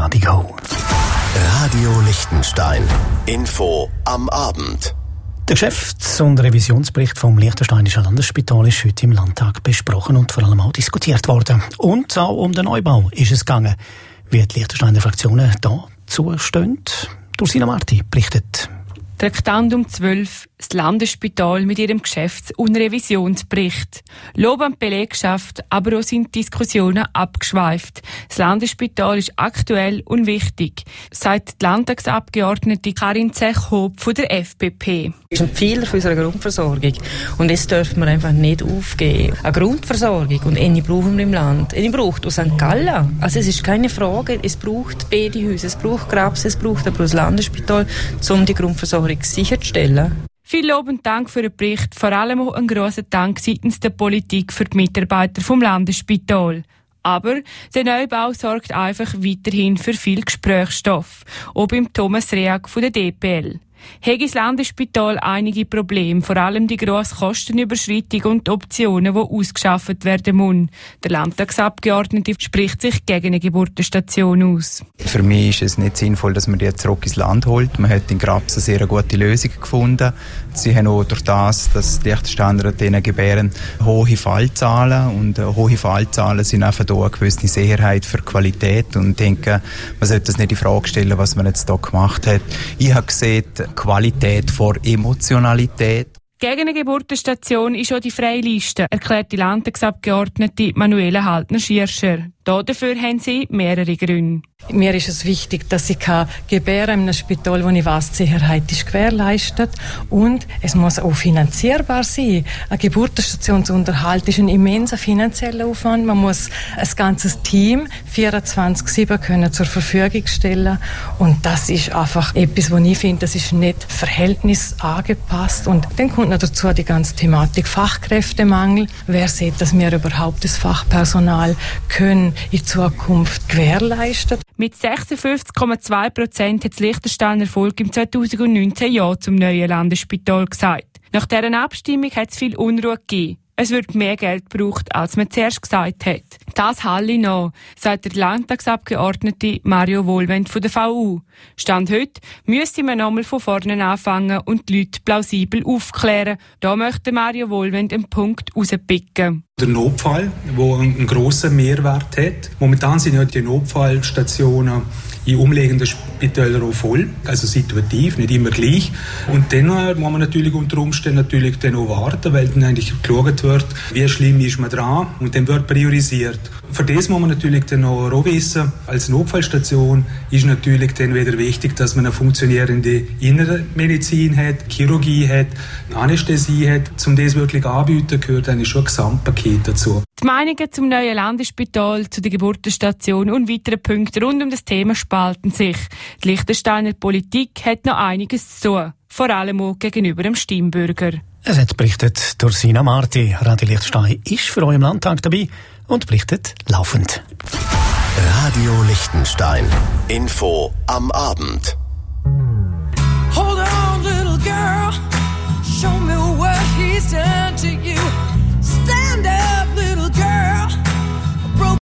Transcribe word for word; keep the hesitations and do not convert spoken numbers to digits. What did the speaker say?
Radio. Radio Liechtenstein. Info am Abend. Der Geschäfts- und Revisionsbericht vom Liechtensteinischen Landesspital ist heute im Landtag besprochen und vor allem auch diskutiert worden. Und auch um den Neubau ist es gegangen. Wie die Liechtensteiner Fraktionen dazu stehen, Ursina Marti berichtet. Traktandum zwölf, das Landesspital mit ihrem Geschäfts- und Revisionsbericht. Lob an die Belegschaft, aber auch sind Diskussionen abgeschweift. Das Landesspital ist aktuell und wichtig, sagt die Landtagsabgeordnete Karin Zech-Hoop von der F P P. Das ist ein Pfeiler für unsere Grundversorgung. Und das dürfen wir einfach nicht aufgeben. Eine Grundversorgung, und eine brauchen wir im Land. Eine braucht aus Sankt Gallen. Also es ist keine Frage, es braucht beide Häuser, es braucht Grabs, es braucht aber das Landesspital, um die Grundversorgung sicherzustellen. Viel Lob und Dank für den Bericht, vor allem auch ein grosser Dank seitens der Politik für die Mitarbeiter vom Landesspital. Aber der Neubau sorgt einfach weiterhin für viel Gesprächsstoff, auch beim Thomas Reag von der D P L. Hat das Landesspital einige Probleme, vor allem die grosse Kostenüberschreitung und die Optionen, die ausgeschafft werden müssen. Der Landtagsabgeordnete spricht sich gegen eine Geburtenstation aus. Für mich ist es nicht sinnvoll, dass man die jetzt zurück ins Land holt. Man hat in Grabs eine sehr gute Lösung gefunden. Sie haben auch durch das, dass die Liechtensteiner denen gebären, hohe Fallzahlen. Und äh, hohe Fallzahlen sind einfach da eine gewisse Sicherheit für Qualität. Und ich denke, man sollte das nicht in Frage stellen, was man jetzt hier gemacht hat. Ich habe gesehen, Qualität vor Emotionalität. Gegen eine Geburtenstation ist auch die freie Liste, erklärt die Landtagsabgeordnete Manuela Haltner-Schirscher. Dafür haben sie mehrere Gründe. Mir ist es wichtig, dass ich gebären in einem Spital, wo ich weiss, die Sicherheit ist gewährleistet, und es muss auch finanzierbar sein. Eine Geburtenstation zu unterhalten ist ein immenser finanzieller Aufwand. Man muss ein ganzes Team vierundzwanzig sieben können zur Verfügung stellen, und das ist einfach etwas, wo ich finde, das ist nicht verhältnisangepasst. Und dann kommt noch dazu die ganze Thematik Fachkräftemangel. Wer sieht, dass wir überhaupt das Fachpersonal können in Zukunft gewährleisten? Mit sechsundfünfzig Komma zwei Prozent hat das Liechtensteiner Volk im zweitausendneunzehn Ja zum neuen Landesspital gesagt. Nach dieser Abstimmung hat es viel Unruhe gegeben. Es wird mehr Geld gebraucht, als man zuerst gesagt hat. Das halle noch, sagt der Landtagsabgeordnete Mario Wohlwend von der V U. Stand heute müsste man nochmal von vorne anfangen und die Leute plausibel aufklären. Da möchte Mario Wohlwend einen Punkt rauspicken. Der Notfall, der einen grossen Mehrwert hat. Momentan sind ja die Notfallstationen in umliegenden Spitälern auch voll, also situativ, nicht immer gleich. Und dann muss man natürlich unter Umständen natürlich dann auch warten, weil dann eigentlich geschaut wird, wie schlimm ist man dran, und dann wird priorisiert. Für das muss man natürlich dann auch wissen, als Notfallstation ist natürlich dann wieder wichtig, dass man eine funktionierende innere Medizin hat, Chirurgie hat, Anästhesie hat. Um das wirklich anbieten, gehört eigentlich schon ein Gesamtpaket dazu. Die Meinungen zum neuen Landesspital, zu der Geburtenstation und weiteren Punkten rund um das Thema spalten sich. Die Liechtensteiner Politik hat noch einiges zu tun, vor allem auch gegenüber dem Stimmbürger. Es hat berichtet Ursina Marti. Radio Liechtenstein ist für euch im Landtag dabei und berichtet laufend. Radio Liechtenstein. Info am Abend. Hold on, little girl. Show me what he's done to you. Stand up.